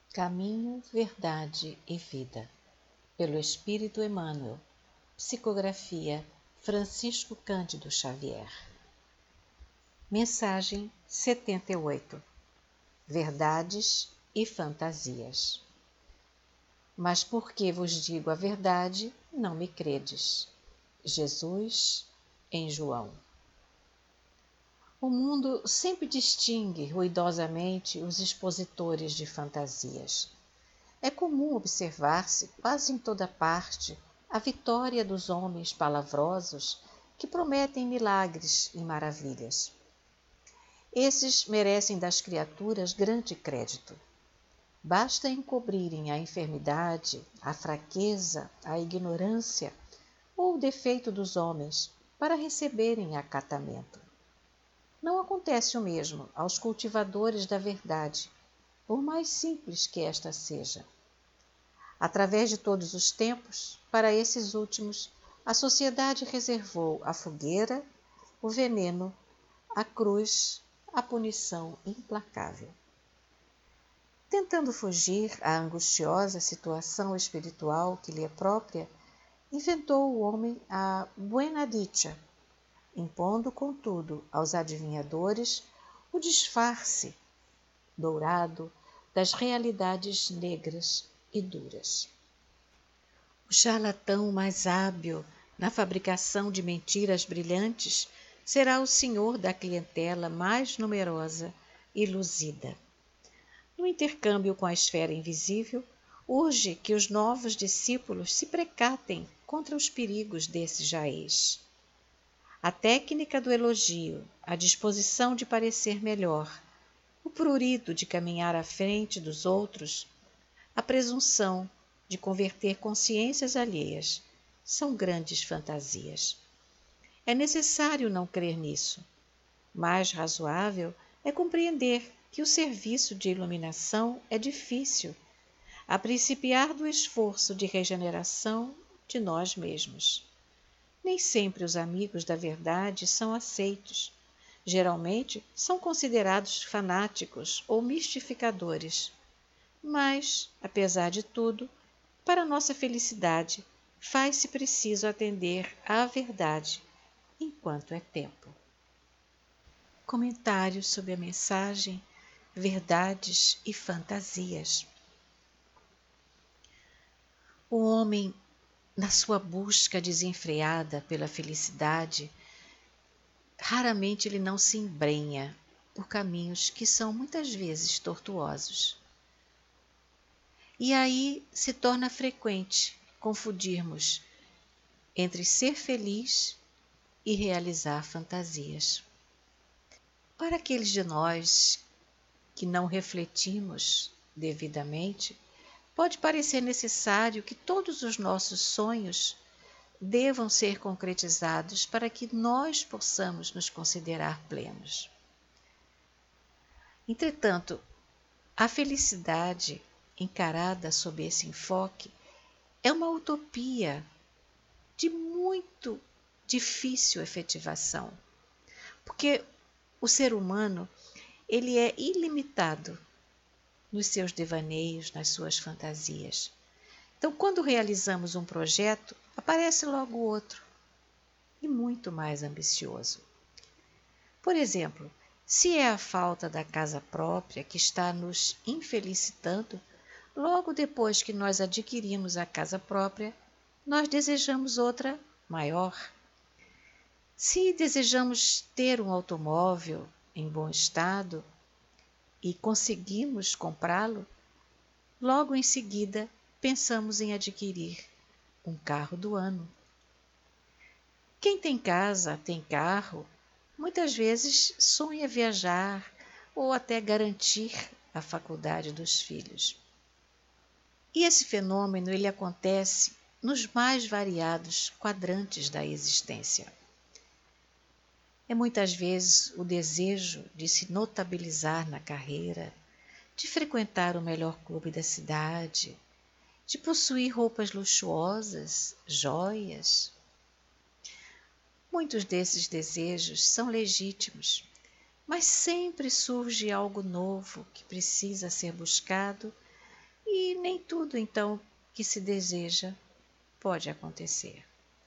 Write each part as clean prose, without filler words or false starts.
Caminho, Verdade e Vida, pelo Espírito Emmanuel. Psicografia Francisco Cândido Xavier. Mensagem 78. Verdades e fantasias. Mas porque vos digo a verdade, não me credes. Jesus, em João. O mundo sempre distingue ruidosamente os expositores de fantasias. É comum observar-se, quase em toda parte, a vitória dos homens palavrosos que prometem milagres e maravilhas. Esses merecem das criaturas grande crédito. Basta encobrirem a enfermidade, a fraqueza, a ignorância ou o defeito dos homens para receberem acatamento. Não acontece o mesmo aos cultivadores da verdade, por mais simples que esta seja. Através de todos os tempos, para esses últimos, a sociedade reservou a fogueira, o veneno, a cruz, a punição implacável. Tentando fugir à angustiosa situação espiritual que lhe é própria, inventou o homem a buena dicha, impondo, contudo, aos adivinhadores o disfarce dourado das realidades negras e duras. O charlatão mais hábil na fabricação de mentiras brilhantes será o senhor da clientela mais numerosa e luzida. No intercâmbio com a esfera invisível, urge que os novos discípulos se precatem contra os perigos desse jaez. A técnica do elogio, a disposição de parecer melhor, o prurido de caminhar à frente dos outros, a presunção de converter consciências alheias, são grandes fantasias. É necessário não crer nisso. Mais razoável é compreender que o serviço de iluminação é difícil, a principiar do esforço de regeneração de nós mesmos. Nem sempre os amigos da verdade são aceitos. Geralmente são considerados fanáticos ou mistificadores. Mas, apesar de tudo, para nossa felicidade, faz-se preciso atender à verdade enquanto é tempo. Comentários sobre a mensagem Verdades e Fantasias. O homem, na sua busca desenfreada pela felicidade, raramente ele não se embrenha por caminhos que são muitas vezes tortuosos. E aí se torna frequente confundirmos entre ser feliz e realizar fantasias. Para aqueles de nós que não refletimos devidamente, pode parecer necessário que todos os nossos sonhos devam ser concretizados para que nós possamos nos considerar plenos. Entretanto, a felicidade encarada sob esse enfoque é uma utopia de muito difícil efetivação, porque o ser humano ele é ilimitado nos seus devaneios, nas suas fantasias. Então, quando realizamos um projeto, aparece logo outro, e muito mais ambicioso. Por exemplo, se é a falta da casa própria que está nos infelicitando, logo depois que nós adquirimos a casa própria, nós desejamos outra maior. Se desejamos ter um automóvel em bom estado e conseguimos comprá-lo, logo em seguida pensamos em adquirir um carro do ano. Quem tem casa, tem carro, muitas vezes sonha viajar ou até garantir a faculdade dos filhos. E esse fenômeno ele acontece nos mais variados quadrantes da existência. É muitas vezes o desejo de se notabilizar na carreira, de frequentar o melhor clube da cidade, de possuir roupas luxuosas, joias. Muitos desses desejos são legítimos, mas sempre surge algo novo que precisa ser buscado e nem tudo, então, que se deseja pode acontecer.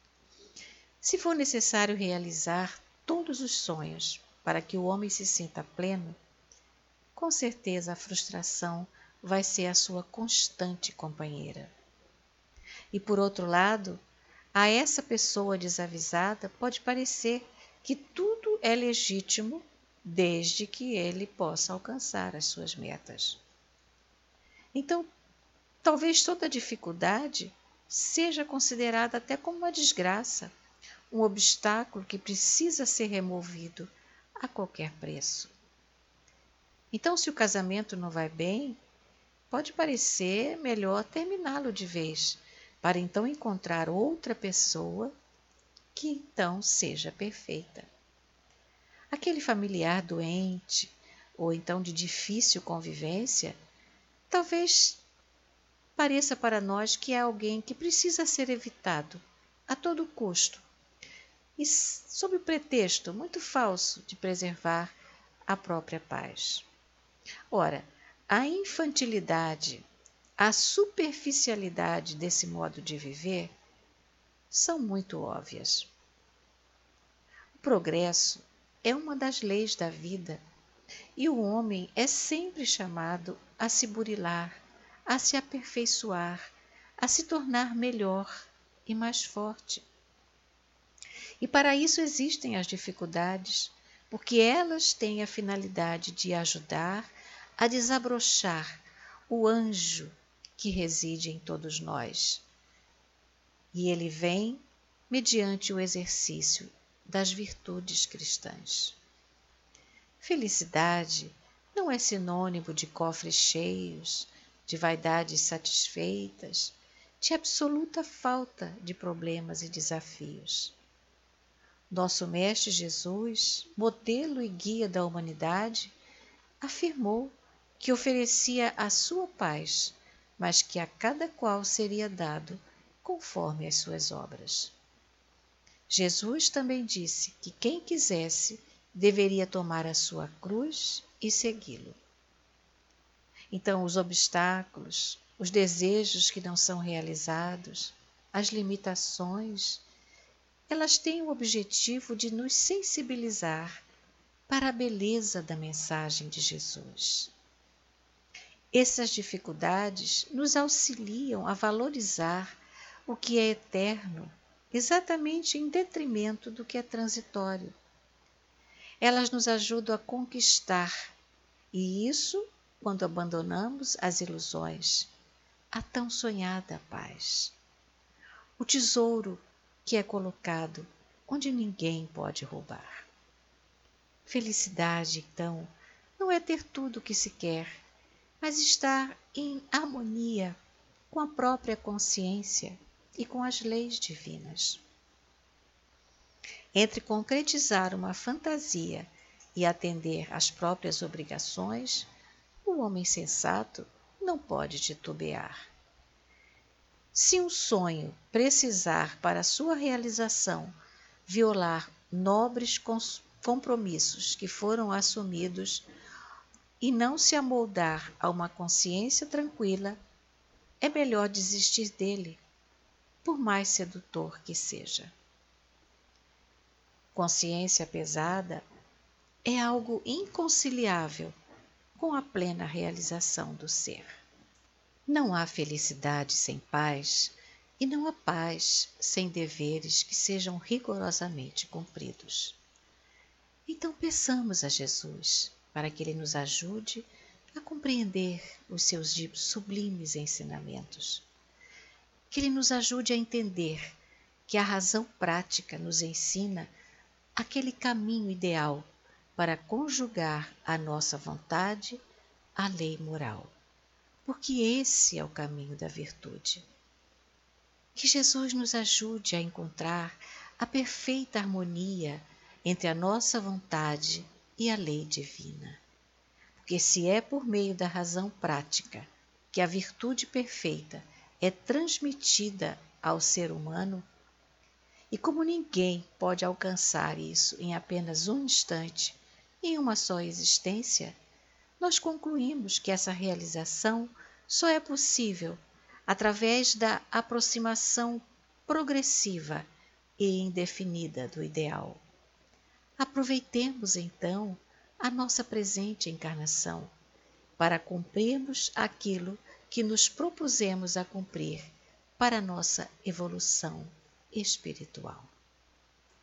Se for necessário realizar todos os sonhos para que o homem se sinta pleno, com certeza a frustração vai ser a sua constante companheira. E por outro lado, a essa pessoa desavisada pode parecer que tudo é legítimo desde que ele possa alcançar as suas metas. Então, talvez toda dificuldade seja considerada até como uma desgraça, um obstáculo que precisa ser removido a qualquer preço. Então, se o casamento não vai bem, pode parecer melhor terminá-lo de vez, para então encontrar outra pessoa que então seja perfeita. Aquele familiar doente ou então de difícil convivência, talvez pareça para nós que é alguém que precisa ser evitado a todo custo, e sob o pretexto muito falso de preservar a própria paz. Ora, a infantilidade, a superficialidade desse modo de viver são muito óbvias. O progresso é uma das leis da vida e o homem é sempre chamado a se burilar, a se aperfeiçoar, a se tornar melhor e mais forte. E para isso existem as dificuldades, porque elas têm a finalidade de ajudar a desabrochar o anjo que reside em todos nós. E ele vem mediante o exercício das virtudes cristãs. Felicidade não é sinônimo de cofres cheios, de vaidades satisfeitas, de absoluta falta de problemas e desafios. Nosso Mestre Jesus, modelo e guia da humanidade, afirmou que oferecia a sua paz, mas que a cada qual seria dado conforme as suas obras. Jesus também disse que quem quisesse deveria tomar a sua cruz e segui-lo. Então, os obstáculos, os desejos que não são realizados, as limitações, elas têm o objetivo de nos sensibilizar para a beleza da mensagem de Jesus. Essas dificuldades nos auxiliam a valorizar o que é eterno, exatamente em detrimento do que é transitório. Elas nos ajudam a conquistar, e isso quando abandonamos as ilusões, a tão sonhada paz. O tesouro que é colocado onde ninguém pode roubar. Felicidade, então, não é ter tudo o que se quer, mas estar em harmonia com a própria consciência e com as leis divinas. Entre concretizar uma fantasia e atender às próprias obrigações, o homem sensato não pode titubear. Se um sonho precisar para sua realização violar nobres compromissos que foram assumidos e não se amoldar a uma consciência tranquila, é melhor desistir dele, por mais sedutor que seja. Consciência pesada é algo inconciliável com a plena realização do ser. Não há felicidade sem paz e não há paz sem deveres que sejam rigorosamente cumpridos. Então peçamos a Jesus para que Ele nos ajude a compreender os seus sublimes ensinamentos. Que Ele nos ajude a entender que a razão prática nos ensina aquele caminho ideal para conjugar a nossa vontade à lei moral, porque esse é o caminho da virtude. Que Jesus nos ajude a encontrar a perfeita harmonia entre a nossa vontade e a lei divina. Porque se é por meio da razão prática que a virtude perfeita é transmitida ao ser humano, e como ninguém pode alcançar isso em apenas um instante, em uma só existência, nós concluímos que essa realização só é possível através da aproximação progressiva e indefinida do ideal. Aproveitemos, então, a nossa presente encarnação para cumprirmos aquilo que nos propusemos a cumprir para a nossa evolução espiritual.